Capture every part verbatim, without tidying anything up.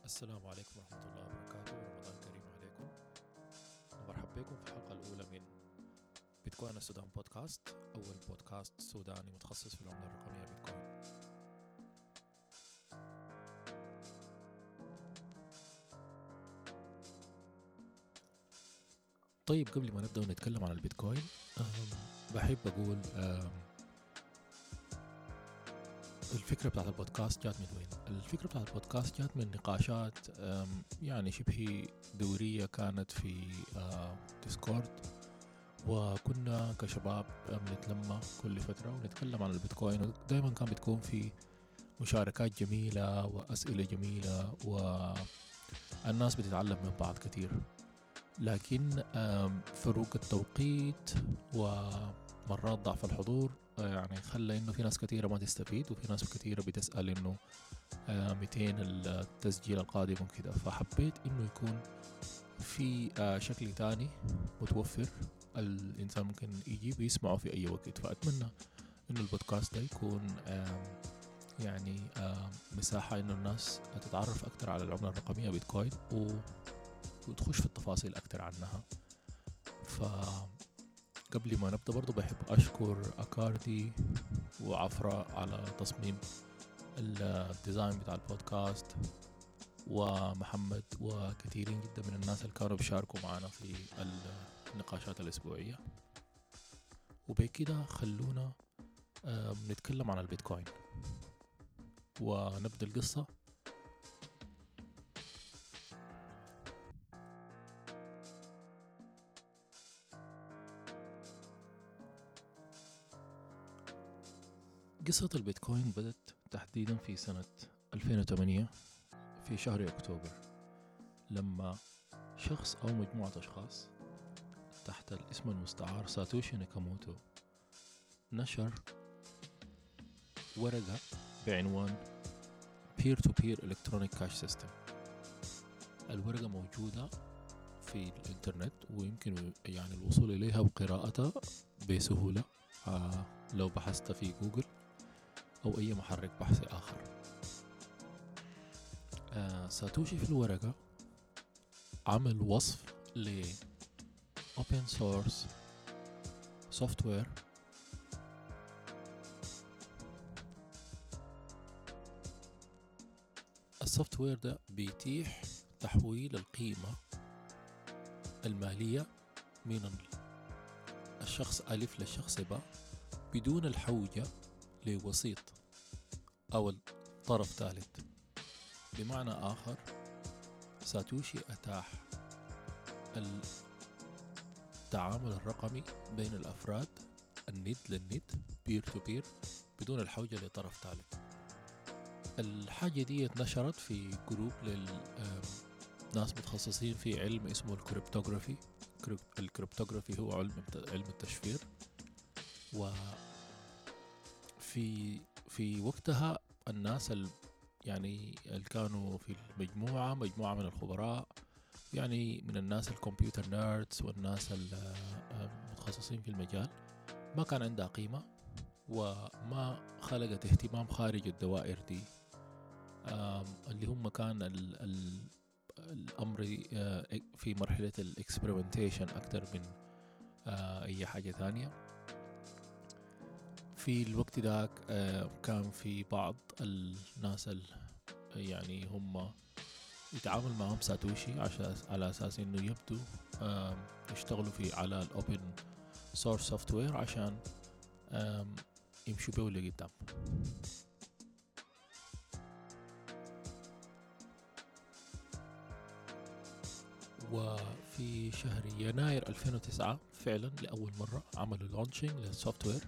السلام عليكم ورحمة الله وبركاته، ورمضان كريم عليكم. ومرحبا بكم في الحلقة الأولى من بيتكوين السودان بودكاست، أول بودكاست سوداني متخصص في العملة الرقمية بيتكوين. طيب قبل ما نبدأ نتكلم عن البيتكوين بحب أقول الفكرة بتاعت البودكاست جات من وين؟ الفكرة بتاعت البودكاست جات من نقاشات يعني شبه دورية كانت في ديسكورد، وكنا كشباب بنتلمى كل فترة ونتكلم عن البيتكوين، ودائما كان بتكون في مشاركات جميلة وأسئلة جميلة والناس بتتعلم من بعض كتير. لكن فروق التوقيت ومرات ضعف الحضور يعني خلى إنه في ناس كتيرة ما تستفيد، وفي ناس كتيرة بتسأل إنه متين التسجيل القادم وكده. فحبيت إنه يكون في شكل تاني متوفر، الإنسان ممكن يجي ويسمعه في أي وقت. فأتمنى إنه البودكاست ده يكون يعني مساحة إنه الناس تتعرف أكتر على العملة الرقمية بيتكوين وتخش في التفاصيل أكتر عنها. فقبل ما نبدأ برضو بحب أشكر أكاردي وعفراء على تصميم الديزاين بتاع البودكاست، ومحمد وكثيرين جدا من الناس اللي كانوا بيشاركوا معنا في النقاشات الأسبوعية. وبكده خلونا نتكلم عن البيتكوين ونبدأ القصة. قصة البيتكوين بدت تحديدا في سنة ألفين وثمانية في شهر أكتوبر، لما شخص أو مجموعة أشخاص تحت الاسم المستعار ساتوشي ناكاموتو نشر ورقة بعنوان Peer to Peer Electronic Cash System. الورقة موجودة في الإنترنت ويمكن يعني الوصول إليها وقراءتها بسهولة آه لو بحثت في جوجل أو أي محرك بحث آخر. آه ساتوشي في الورقة عمل وصف ل Open Source Software السوفت وير ده بيتيح تحويل القيمة المالية من الشخص ألف للشخص باء بدون الحوجة لوسيط أو طرف ثالث. بمعنى آخر، ساتوشي أتاح التعامل الرقمي بين الأفراد الند للند بير تو بير بدون الحوجة لطرف ثالث. الحاجة دي اتنشرت في جروب للناس متخصصين في علم اسمه الكريبتوغرافي. الكريبتوغرافي هو علم علم التشفير. وفي في وقتها الناس ال يعني اللي كانوا في المجموعة مجموعة من الخبراء، يعني من الناس الكمبيوتر نيردز والناس المتخصصين في المجال، ما كان عندها قيمة وما خلقت اهتمام خارج الدوائر دي، اللي هم كان ال ال الأمر في مرحلة الاكسبيرمنتيشن أكتر من أي حاجة ثانية. في الوقت ذاك كان في بعض الناس يعني هم يتعامل معهم ساتوشي على أساس إنه يبدو يشتغلوا في على الأوبن سورس سوفت وير عشان يمشوا بيه لقدام. وفي شهر يناير ألفين وتسعة فعلا لأول مرة عملوا لونشينج للسوفت وير،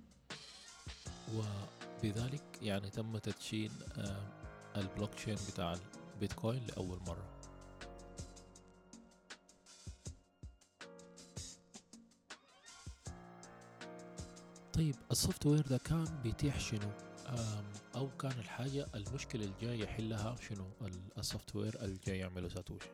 وبذلك يعني تم تدشين البلوكشين بتاع البيتكوين لأول مرة. طيب السوفت وير ده كان بيتيح شنو؟ أو كان الحاجة المشكلة الجاي يحلها شنو السوفت وير الجاي يعمله ساتوشي؟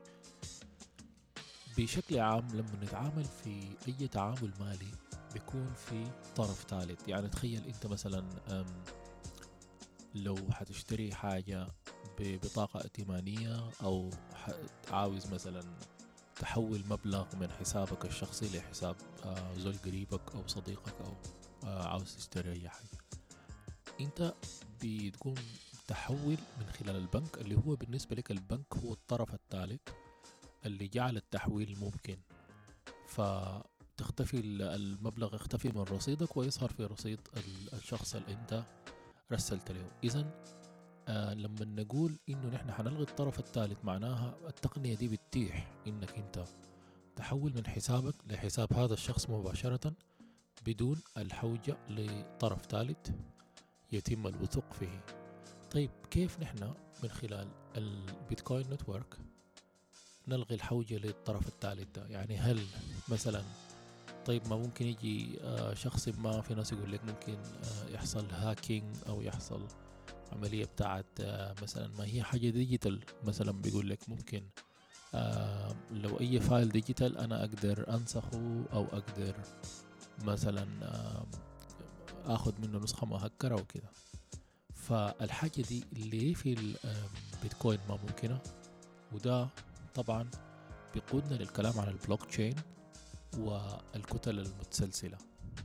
بشكل عام لما نتعامل في أي تعامل مالي بيكون في طرف ثالث. يعني تخيل أنت مثلا لو حتشتري حاجة ببطاقة ائتمانية أو عاوز مثلا تحول مبلغ من حسابك الشخصي لحساب زول قريبك أو صديقك أو عاوز تشتري أي حاجة، أنت بتقوم تحول من خلال البنك اللي هو بالنسبة لك البنك هو الطرف الثالث اللي جعل التحويل ممكن. فتختفي المبلغ يختفي من رصيدك ويظهر في رصيد الشخص اللي انت رسلت له. إذن آه لما نقول إنه نحن حنلغي الطرف الثالث معناها التقنية دي بتتيح إنك أنت تحول من حسابك لحساب هذا الشخص مباشرة بدون الحوجة لطرف ثالث يتم الوثوق فيه. طيب كيف نحن من خلال البيتكوين نتورك نلغي الحوجة للطرف الثالث ده؟ يعني هل مثلا طيب ما ممكن يجي آه شخص ما، في ناس يقول لك ممكن آه يحصل هاكينج أو يحصل عملية بتاعت آه مثلا ما هي حاجة ديجيتال، مثلا بيقول لك ممكن آه لو أي فايل ديجيتال أنا أقدر أنسخه أو أقدر مثلا آه أخذ منه نسخة مهكرة وكده. فالحاجة دي اللي في البيتكوين ما ممكنة، وده طبعا بيقودنا للكلام عن البلوك تشين والكتل المتسلسلة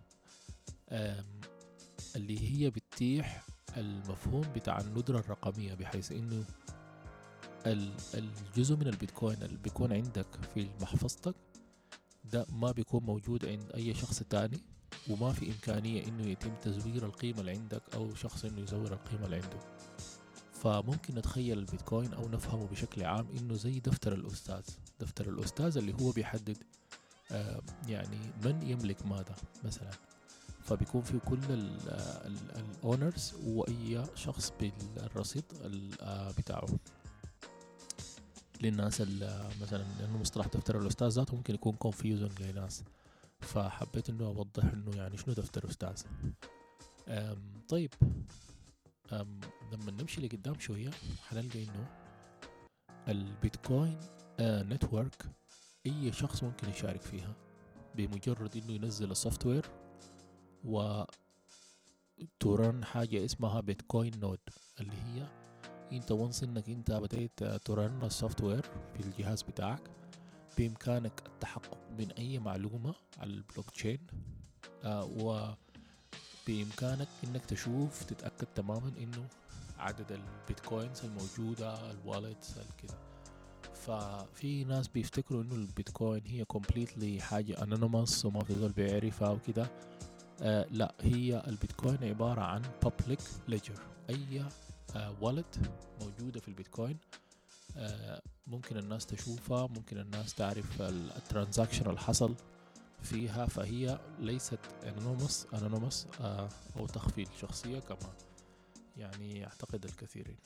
اللي هي بتتيح المفهوم بتاع الندرة الرقمية، بحيث انه الجزء من البيتكوين اللي بيكون عندك في محفظتك ده ما بيكون موجود عند اي شخص تاني، وما في امكانية انه يتم تزوير القيمة اللي عندك او شخص انه يزور القيمة اللي عنده. فممكن نتخيل البيتكوين او نفهمه بشكل عام انه زي دفتر الاستاذ، دفتر الاستاذ اللي هو بيحدد آه يعني من يملك ماذا مثلا، فبيكون في كل الاونرز واي شخص بالرصيد بتاعه. للناس مثلا لانه مصطلح دفتر الاستاذ ذاته ممكن يكون كونفيوزنج لناس، فحبيت انه اوضح انه يعني شنو دفتر استاذ. طيب أم لما نمشي لقدام شوية حنلقى انه البيتكوين آه نتورك اي شخص ممكن يشارك فيها بمجرد انه ينزل السوفت وير وترن حاجة اسمها بيتكوين نود، اللي هي انت وانس انك انت بدأت ترن السوفت وير في الجهاز بتاعك بامكانك التحقق من اي معلومة على البلوك تشين، آه و بإمكانك إنك تشوف تتأكد تماما إنه عدد البيتكوينز الموجودة الوالتس الكده. ففي ناس بيفتكروا إنه البيتكوين هي completely حاجة anonymous وما في زول بيعرفها وكده. آه لا، هي البيتكوين عبارة عن public ledger. أي آه wallet موجودة في البيتكوين آه ممكن الناس تشوفها، ممكن الناس تعرف الترانزاكشن اللي حصل فيها، فهي ليست anonymous anonymous آه أو تخفي الشخصية كما يعني يعتقد الكثيرين.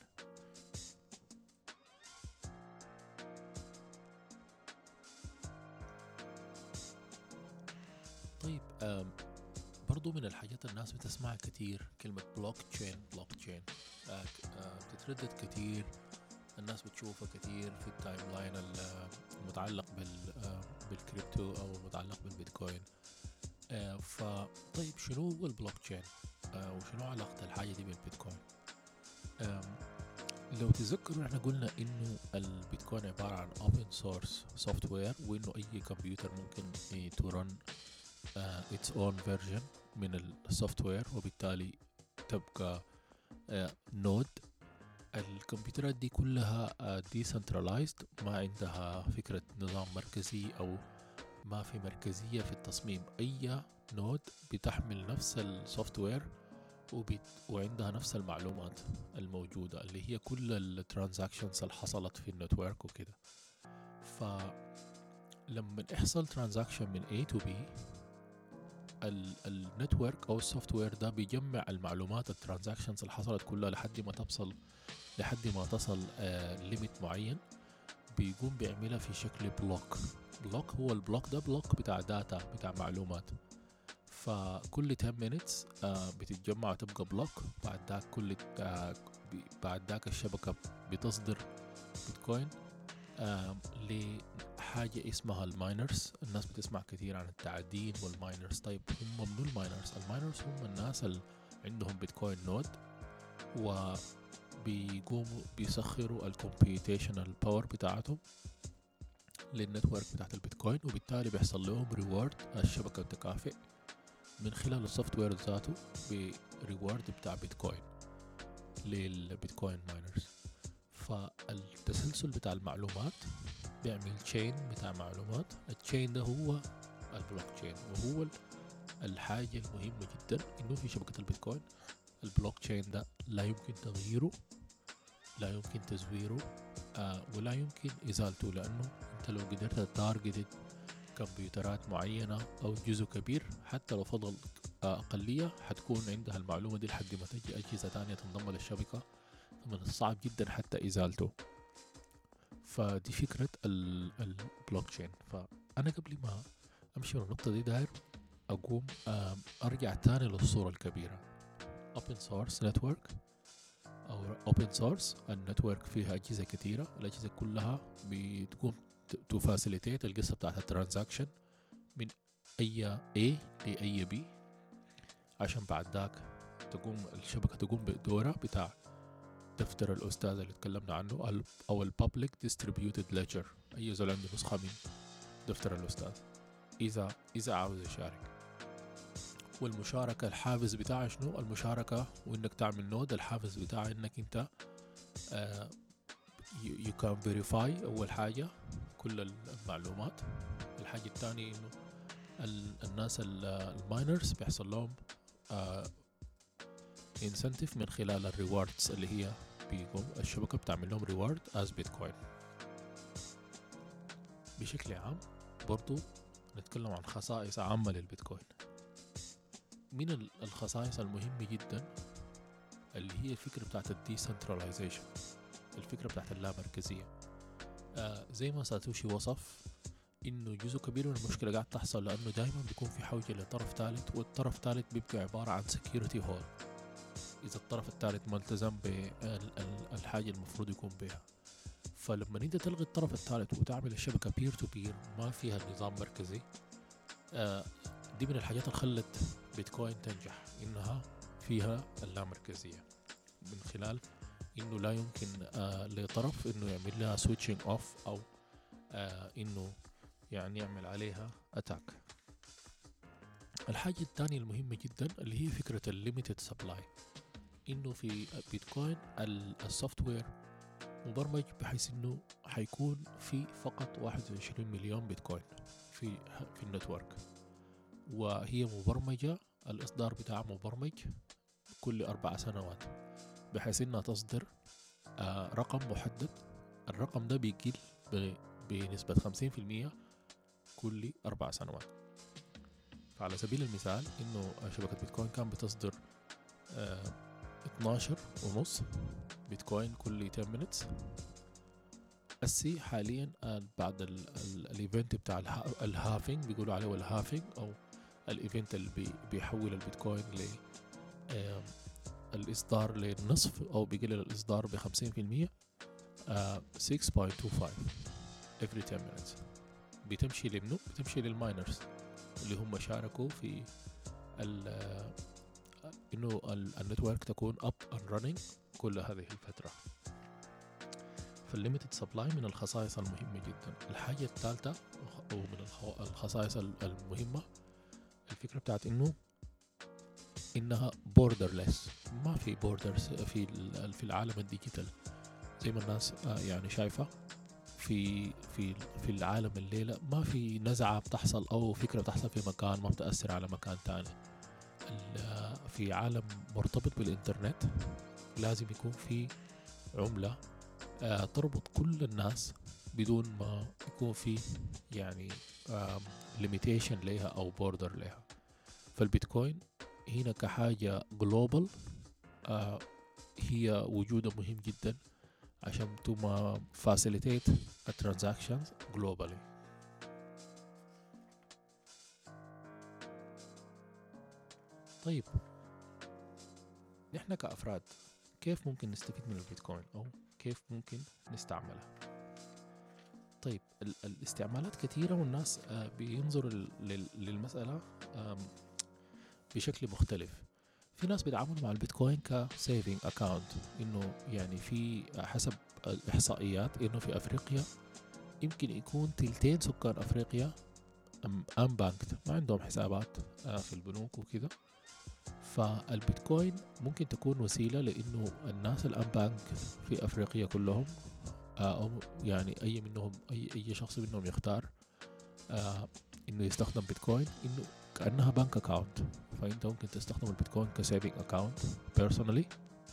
طيب آه برضو من الحاجات الناس بتسمع كتير كلمة بلوك تشين بلوك تشين آه آه بتتردد كتير، الناس بتشوفها كتير في التايم لاين المتعلق بالكريبتو أو المتعلق بالبيتكوين. آه فطيب شنو هو البلوك تشين آه وشنو علاقة الحاجة دي بالبيتكوين؟ آه لو تذكروا احنا قلنا انه البيتكوين عبارة عن open source software، وانه اي كمبيوتر ممكن ترن آه its own version من السوفت وير، وبالتالي تبقى آه نود. الكمبيوترات دي كلها آه decentralized، ما عندها فكرة نظام مركزي او ما في مركزية في التصميم. أي نود بتحمل نفس السوفت وير وعندها نفس المعلومات الموجودة اللي هي كل الترانزاكشنز اللي حصلت في النتورك وكده. فلما يحصل ترانزاكشن من A to B، النتورك أو السوفت وير ده بيجمع المعلومات الترانزاكشنز اللي حصلت كلها لحد ما توصل لحد ما تصل ليميت آه معين، بيقوم بيعملها في شكل بلوك. بلوك هو البلوك ده بلوك بتاع داتا بتاع معلومات، فكل عشرة minutes آه بتتجمع وتبقى بلوك. بعد ذاك كل آه بعد ذاك الشبكة بتصدر بيتكوين آه لحاجة اسمها الماينرز. الناس بتسمع كثير عن التعدين والماينرز. طيب هم منو الماينرز؟ الماينرز هم الناس اللي عندهم بيتكوين نود، و بيقوموا بيسخروا الكمبيوتيشنال باور بتاعتهم للنتورك بتاعت البيتكوين، وبالتالي بيحصل لهم ريورد الشبكة التكافئ من خلال السوفت وير ذاته بريورد بتاع بيتكوين للبيتكوين ماينرز. فالتسلسل بتاع المعلومات بيعمل تشين بتاع معلومات. التشين ده هو البلوك تشين، وهو الحاجة المهمة جدا انه في شبكة البيتكوين البلوك تشين ده لا يمكن تغييره، لا يمكن تزويره، آه ولا يمكن ازالته، لانه انت لو قدرت تارجت كمبيوترات معينة او جزء كبير، حتى لو فضل آه اقلية، حتكون عندها المعلومة دي لحد ما تجي اجهزة تانية تنضم للشبكة، من الصعب جدا حتى ازالته. فدي فكرة البلوك تشين. فانا قبل ما امشي من النقطة دي داير اقوم آه ارجع تاني للصورة الكبيرة. open source network او open source النتورك فيها اجهزة كثيرة، الاجهزة كلها بتقوم تفاسيليتيت القصة بتاعت الترانزاكشن من اي A لاي B، عشان بعد ذاك تقوم الشبكة تقوم بدورها بتاع دفتر الأستاذ اللي تكلمنا عنه، أو ال Public Distributed Ledger. أي زول عنده نسخة من دفتر الأستاذ إذا إذا عاوز يشارك. والمشاركة الحافز بتاعها شنو؟ المشاركة وإنك تعمل نود، الحافز بتاعها إنك أنت uh, you, you can verify أول حاجة كل المعلومات. الحاجة الثانية إنه الناس الماينرز بيحصل لهم uh, incentive من خلال الريواردز اللي هي بيقوم الشبكة بتعمل لهم ريوارد as بيتكوين. بشكل عام برضو نتكلم عن خصائص عامة للبيتكوين. من الخصائص المهمة جدا اللي هي الفكرة بتاعت الديسنتراليزيشن، الفكرة بتاعت اللامركزية. آه زي ما ساتوشي وصف انه جزء كبير من المشكلة قاعد تحصل لانه دائما بيكون في حوجة لطرف ثالث، والطرف الثالث بيبقى عبارة عن security hole إذا الطرف الثالث ملتزم بالحاجة المفروض يكون بها. فلما أنت تلغي الطرف الثالث وتعمل الشبكة بير تو بير ما فيها نظام مركزي، آه دي من الحاجات اللي خلت بيتكوين تنجح، إنها فيها اللامركزية، من خلال إنه لا يمكن آه لطرف إنه يعمل لها switching off أو آه إنه يعني يعمل عليها أتاك. الحاجة الثانية المهمة جدا اللي هي فكرة الليميتد سبلاي، انه في بيتكوين السوفت وير مبرمج بحيث انه حيكون في فقط واحد وعشرين مليون بيتكوين في في النتورك، وهي مبرمجة الاصدار بتاعها مبرمج كل اربع سنوات بحيث انها تصدر آه رقم محدد. الرقم ده بيقل بنسبة خمسين في المية كل اربع سنوات. فعلى سبيل المثال انه شبكة بيتكوين كان بتصدر آه اتناشر ونص بيتكوين كل عشرة minutes. السي حاليا بعد الايفنت بتاع الهافينج بيقولوا عليه الهافينج او الايفنت اللي بي بيحول البيتكوين ل الاصدار للنصف او بيقلل الاصدار ب خمسين في المية، ستة فاصلة اثنين وعشرين every عشرة minutes. بتمشي لمنو؟ بتمشي للماينرز اللي هم شاركوا في انه النتورك تكون up and running كل هذه الفترة. فالليميتد سبلاي من الخصائص المهمة جدا. الحاجة الثالثة ومن الخصائص المهمة الفكرة بتاعت انه انها borderless، ما في borders في في العالم الديجيتال زي ما الناس يعني شايفة. في في في العالم الليلة ما في نزعة بتحصل او فكرة بتحصل في مكان ما بتأثر على مكان تاني. في عالم مرتبط بالإنترنت لازم يكون في عملة تربط كل الناس بدون ما يكون في يعني limitation لها أو border لها. فالبيتكوين هنا كحاجة global هي وجودها مهم جدا عشان تما facilitate the transactions globally. طيب نحن كأفراد كيف ممكن نستفيد من البيتكوين أو كيف ممكن نستعملها؟ طيب الاستعمالات كثيرة والناس بينظروا للمسألة بشكل مختلف. في ناس بيتعاملوا مع البيتكوين كسيفينج اكاونت، انه يعني في حسب الاحصائيات انه في افريقيا يمكن يكون تلتين سكان افريقيا ام بانكت، ما عندهم حسابات في البنوك وكده. فالبيتكوين ممكن تكون وسيلة لانه الناس الام بانك في افريقيا كلهم، او يعني اي منهم اي اي شخص منهم يختار آه انه يستخدم بيتكوين انه كأنها بنك اكاونت. فانت ممكن تستخدم البيتكوين كسيفينج اكاونت بيرسونالي،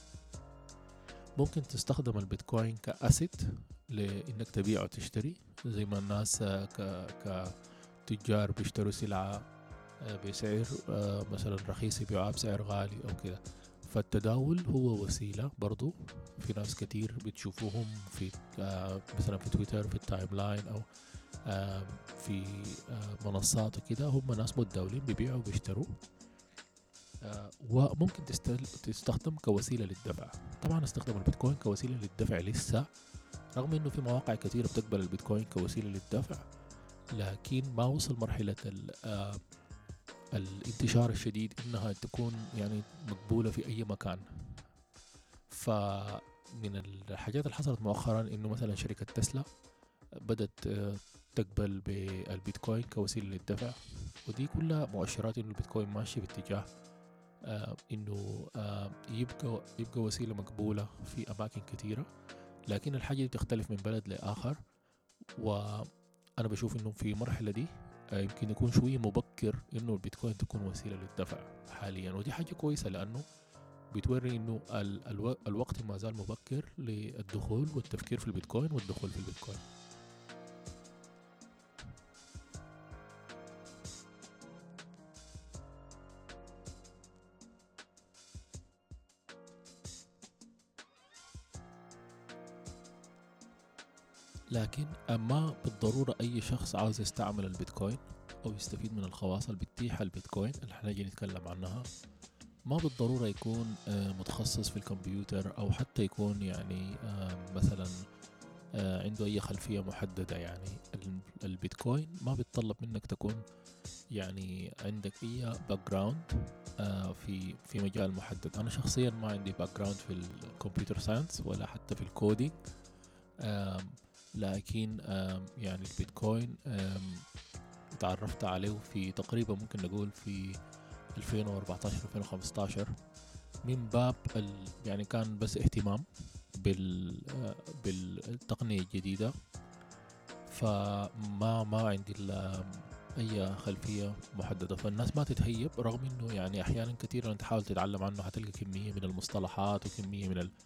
ممكن تستخدم البيتكوين كأسيت لانك تبيع وتشتري، زي ما الناس ك كتجار بيشتروا سلعة بسعر مثلا رخيص يبيعوها بسعر غالي او كده. فالتداول هو وسيلة برضو. في ناس كتير بتشوفوهم في مثلا في تويتر في التايم لاين او في منصات وكده، هم ناس متداولين بيبيعوا وبيشتروا. وممكن تستخدم كوسيلة للدفع. طبعا استخدام البيتكوين كوسيلة للدفع لسه، رغم انه في مواقع كثيرة بتقبل البيتكوين كوسيلة للدفع، لكن ما وصل مرحلة الانتشار الشديد انها تكون يعني مقبولة في اي مكان. فمن الحاجات اللي حصلت مؤخرا انه مثلا شركة تسلا بدأت تقبل بالبيتكوين كوسيلة للدفع، ودي كلها مؤشرات انه البيتكوين ماشي باتجاه آه انه آه يبقى يبقى وسيلة مقبولة في اماكن كثيرة. لكن الحاجة دي بتختلف من بلد لآخر، وانا بشوف انه في مرحلة دي آه يمكن يكون شوية مبكر انه البيتكوين تكون وسيلة للدفع حاليا، ودي حاجة كويسة لانه بتوري انه ال الو الوقت ما زال مبكر للدخول والتفكير في البيتكوين والدخول في البيتكوين. لكن ما بالضرورة أي شخص عاوز يستعمل البيتكوين أو يستفيد من الخواص اللي بتتيحها البيتكوين اللي حنجي نتكلم عنها، ما بالضرورة يكون متخصص في الكمبيوتر أو حتى يكون يعني مثلا عنده أي خلفية محددة. يعني البيتكوين ما بيتطلب منك تكون يعني عندك أي باك جراوند في في مجال محدد. أنا شخصيا ما عندي باك جراوند في الكمبيوتر ساينس ولا حتى في الكودينج، لكن يعني البيتكوين تعرفت عليه في تقريبا ممكن نقول في ألفين وأربعتاشر ألفين وخمستاشر من باب يعني كان بس اهتمام بال بالتقنية الجديدة، فما ما عندي أي خلفية محددة. فالناس ما تتهيب، رغم إنه يعني أحيانا كثيرا تحاول تتعلم عنه حتلقى كمية من المصطلحات وكمية من ال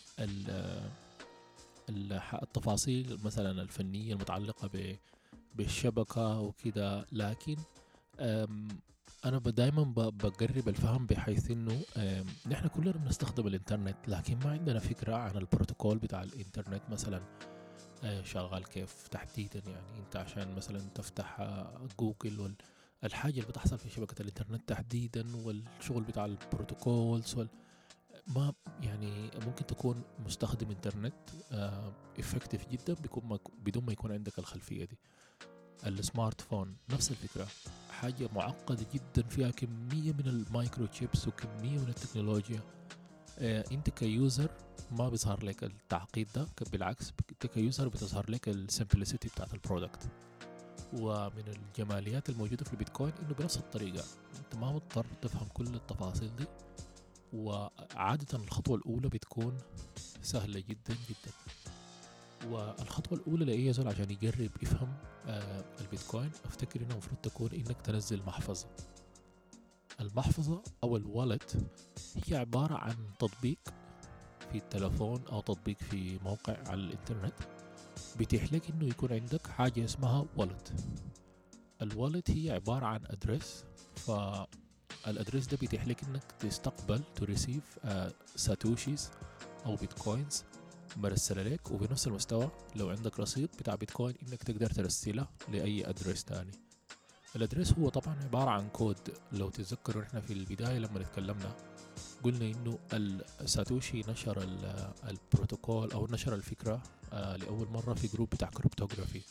ال التفاصيل مثلا الفنية المتعلقة بالشبكة وكده. لكن أنا دايما بقرب الفهم بحيث إنه نحن كلنا بنستخدم الإنترنت، لكن ما عندنا فكرة عن البروتوكول بتاع الإنترنت مثلا شغال كيف تحديدا. يعني أنت عشان مثلا تفتح جوجل والحاجة اللي بتحصل في شبكة الإنترنت تحديدا والشغل بتاع البروتوكولز وال ما يعني ممكن تكون مستخدم انترنت افكتيف جدا بيكون بدون ما يكون عندك الخلفية دي. السمارت فون نفس الفكرة، حاجة معقدة جدا فيها كمية من المايكرو تشيبس وكمية من التكنولوجيا. اه انت كيوزر ما بيظهر لك التعقيد ده، بالعكس انت كيوزر بتظهر لك السمبلسيتي بتاعت البرودكت. ومن الجماليات الموجودة في البيتكوين انه بنفس الطريقة انت ما مضطر تفهم كل التفاصيل دي، وعادة الخطوة الأولى بتكون سهلة جدا جدا. والخطوة الأولى لأي زول عشان يجرب يفهم آه البيتكوين أفتكر إنه المفروض تكون إنك تنزل محفظة. المحفظة أو الوالت هي عبارة عن تطبيق في التلفون أو تطبيق في موقع على الإنترنت بيتيح لك إنه يكون عندك حاجة اسمها والت. الوالت هي عبارة عن أدرس، ف الادريس ده بيتيح لك انك تستقبل تو ريسيف ساتوشيز او بيتكوينز مرسله لك، وبنفس المستوى لو عندك رصيد بتاع بيتكوين انك تقدر ترسله لاي ادريس تاني. الادريس هو طبعا عباره عن كود. لو تتذكروا احنا في البدايه لما اتكلمنا قلنا انه الساتوشي نشر البروتوكول او نشر الفكره لاول مره في جروب بتاع كريبتوغرافي.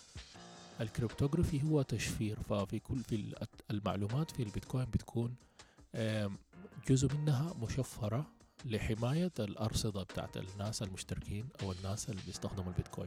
الكريبتوغرافي هو تشفير، ففي كل في المعلومات في البيتكوين بتكون جزء منها مشفرة لحماية الأرصدة بتاعت الناس المشتركين أو الناس اللي بيستخدموا البيتكوين.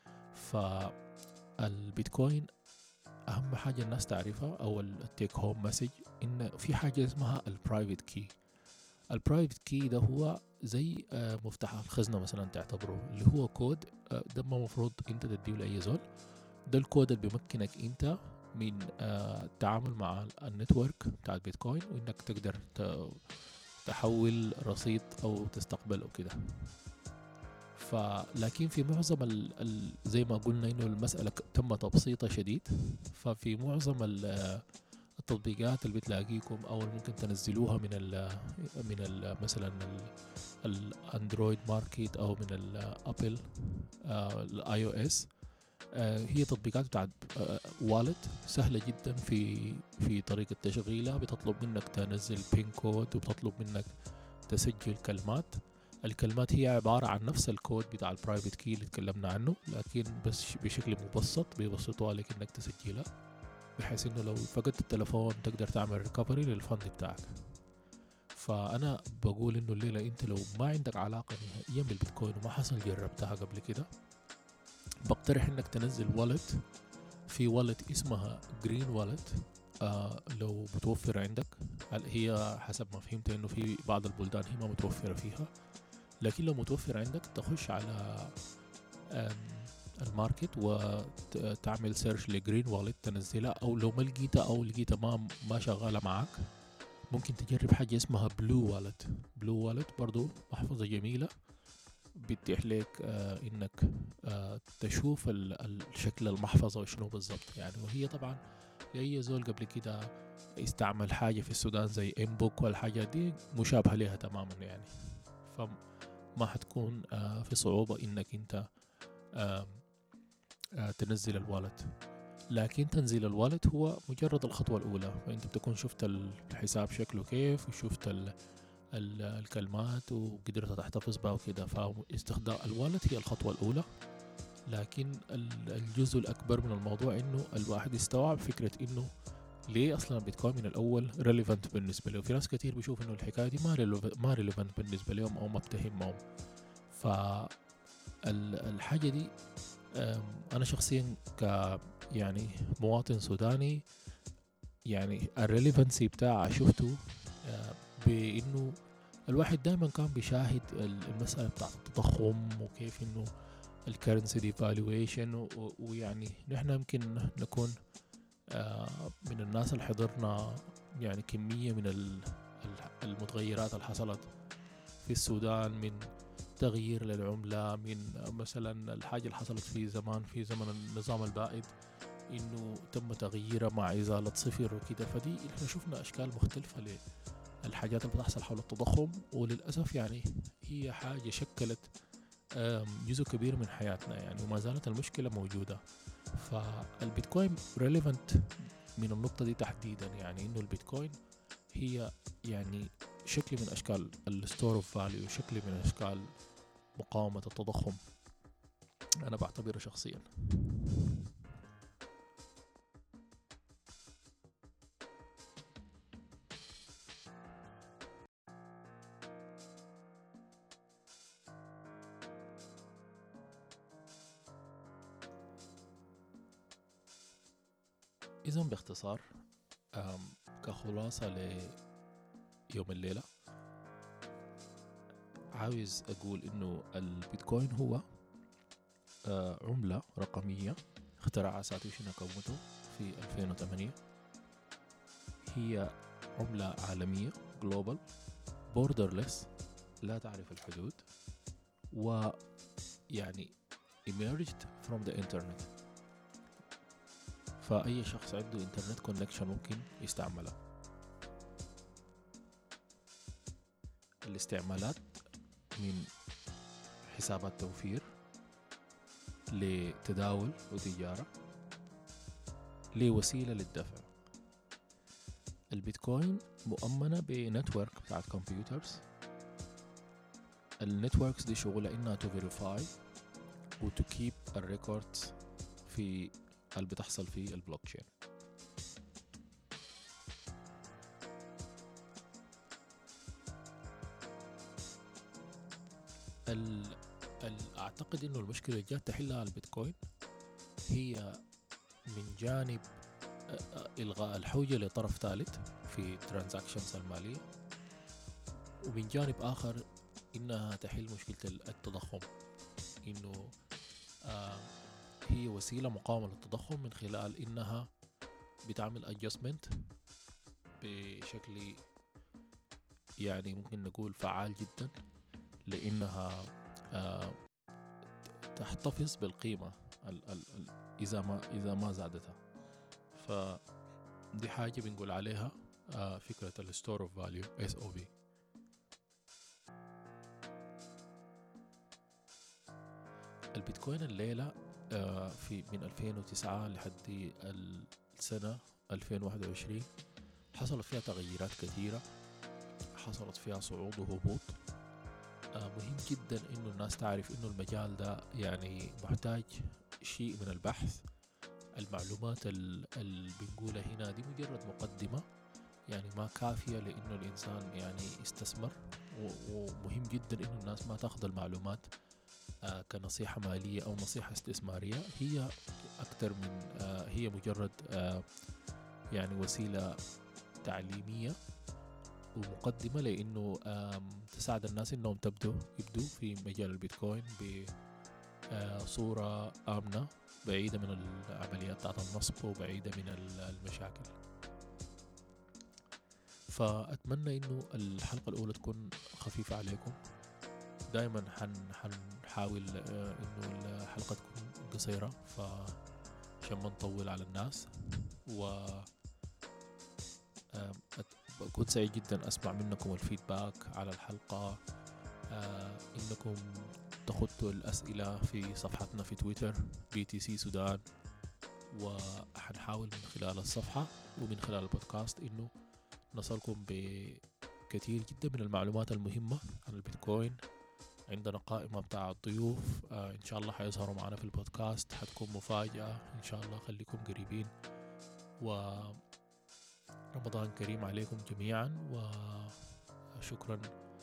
فالبيتكوين أهم حاجة الناس تعرفها أو التيك هوم مسج إن في حاجة اسمها البرايفت كي. البرايفت كي ده هو زي آه، مفتاح الخزنة مثلا تعتبره، اللي هو كود آه، ده ما مفروض انت تديه لأي زول. ده الكود اللي بيمكنك انت من آه، التعامل مع النتورك بتاع البيتكوين، وانك تقدر ت- تحول رصيد او تستقبل او كده. فلكن في معظم ال ال زي ما قلنا انه المسألة ك- تم تبسيطها شديد. ففي معظم ال- التطبيقات اللي بتلاقيكم او اللي ممكن تنزلوها من ال من ال مثلا ال- الاندرويد ماركت او من الابل الاي او اس، هي تطبيقات بتاعت والت سهلة جدا في في طريقة تشغيلها. بتطلب منك تنزل بين كود، وبتطلب منك تسجل كلمات. الكلمات هي عبارة عن نفس الكود بتاع البرايفت كي اللي اتكلمنا عنه، لكن بس بشكل مبسط بيبسطوها لك انك تسجلها، بحيث انه لو فقدت التلفون تقدر تعمل ريكفري للفند بتاعك. فانا بقول انه الليلة انت لو ما عندك علاقة نهائيا بالبيتكوين وما حصل جربتها قبل كده، بقترح انك تنزل والت. في والت اسمها جرين والت، آه لو متوفرة عندك. هل هي حسب ما فهمت انه في بعض البلدان هي ما متوفرة فيها، لكن لو متوفر عندك تخش على آم، الماركت وتعمل سيرش لجرين والت تنزلها. او لو ما لقيتها او لقيتها ما ما شغالة معاك، ممكن تجرب حاجة اسمها بلو والت. بلو والت برضو محفظة جميلة، بيتيح لك آه انك آه تشوف ال- الشكل المحفظة وشنو بالضبط يعني. وهي طبعا لأي زول قبل كده استعمل حاجة في السودان زي انبوك والحاجات دي مشابهة لها تماما يعني. فما حتكون آه في صعوبة انك انت آه آه تنزل الوالت. لكن تنزيل الوالت هو مجرد الخطوة الأولى، فأنت بتكون شفت الحساب شكله كيف، وشفت ال ال الكلمات وقدرت تحتفظ بها وكده. فاستخدام الوالت هي الخطوة الأولى. لكن ال- الجزء الأكبر من الموضوع إنه الواحد يستوعب فكرة إنه ليه أصلا البيتكوين من الأول ريليفنت بالنسبة له. في ناس كتير بيشوف إنه الحكاية دي ما ريليف- ما ريليفنت بالنسبة لهم أو ما بتهمهم. فالحاجة دي أم، أنا شخصيا ك يعني مواطن سوداني، يعني الريليفنسي بتاعه شفته آه، بانه الواحد دائما كان بيشاهد المسألة بتاعت التضخم، وكيف انه الكرنسي ديفالويشن. ويعني نحن يمكن نكون آه، من الناس اللي حضرنا يعني كمية من ال- ال- المتغيرات اللي حصلت في السودان، من تغيير للعملة، من مثلا الحاجة اللي حصلت في زمان في زمن النظام البائد انه تم تغييره مع ازالة صفر وكده. فدي احنا شفنا اشكال مختلفة للحاجات اللي بتحصل حول التضخم، وللأسف يعني هي حاجة شكلت آم، جزء كبير من حياتنا يعني، وما زالت المشكلة موجودة. فالبيتكوين ريليفنت من النقطة دي تحديدا، يعني انه البيتكوين هي يعني شكل من اشكال الستور اوف فاليو، شكل من اشكال مقاومة التضخم، انا بعتبره شخصيا. اذا باختصار، آم، كخلاصة ليوم الليلة، عاوز أقول إنه البيتكوين هو آه، عملة رقمية اخترعها ساتوشي ناكاموتو في ألفين وثمانية. هي عملة عالمية global borderless، لا تعرف الحدود، ويعني emerged from the internet. فأي شخص عنده انترنت كونكشن ممكن يستعملها. الاستعمالات من حسابات توفير لتداول وتجارة لوسيلة للدفع. البيتكوين مؤمنة بنتورك بتاعت كمبيوترز. النتوركس دي شغلها انها تو فيريفاي وتو كيب الريكوردز في اللي بتحصل في البلوك تشين. ال ال أعتقد إنه المشكلة اللي جات تحلها البيتكوين هي من جانب إلغاء الحوجة لطرف ثالث في ترانزاكشنز المالية، ومن جانب آخر إنها تحل مشكلة التضخم، إنه آه هي وسيلة مقاومة للتضخم من خلال إنها بتعمل adjustment بشكل يعني ممكن نقول فعال جدا، لأنها آه تحتفظ بالقيمة ال ال ال إذا ما إذا ما زادتها. فدي حاجة بنقول عليها آه فكرة ال store of value إس أو في. البيتكوين الليلة آه في من ألفين وتسعة لحد السنة ألفين وواحد وعشرين حصلت فيها تغييرات كثيرة، حصلت فيها صعود وهبوط. آه مهم جدا إنه الناس تعرف إنه المجال ده يعني محتاج شيء من البحث. المعلومات اللي بنقولها هنا دي مجرد مقدمة، يعني ما كافية لإنه الإنسان يعني يستثمر، ومهم جدا إنه الناس ما تأخذ المعلومات آه كنصيحة مالية أو نصيحة استثمارية. هي أكثر من آه هي مجرد آه يعني وسيلة تعليمية ومقدمة، لأنه تساعد الناس إنهم تبدو يبدو في مجال البيتكوين بصورة آمنة، بعيدة من العمليات بتاعت النصب وبعيدة من المشاكل. فأتمنى إنه الحلقة الأولى تكون خفيفة عليكم. دائما حنحاول إنه الحلقة تكون قصيرة فعشان ما نطول على الناس، و كنت سعيد جدا أسمع منكم الفيدباك على الحلقة. آه إنكم تخطوا الأسئلة في صفحتنا في تويتر بي تي سي سودان، وحنحاول من خلال الصفحة ومن خلال البودكاست إنه نصلكم بكثير جدا من المعلومات المهمة عن البيتكوين. عندنا قائمة بتاع الضيوف آه إن شاء الله حيظهروا معنا في البودكاست، حتكون مفاجأة إن شاء الله. خليكم قريبين، و رمضان كريم عليكم جميعا، وشكرا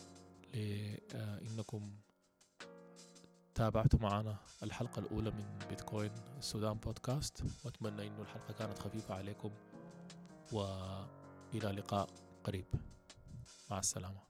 لأنكم تابعتوا معنا الحلقة الأولى من بيتكوين السودان بودكاست، وأتمنى أن الحلقة كانت خفيفة عليكم، وإلى لقاء قريب. مع السلامة.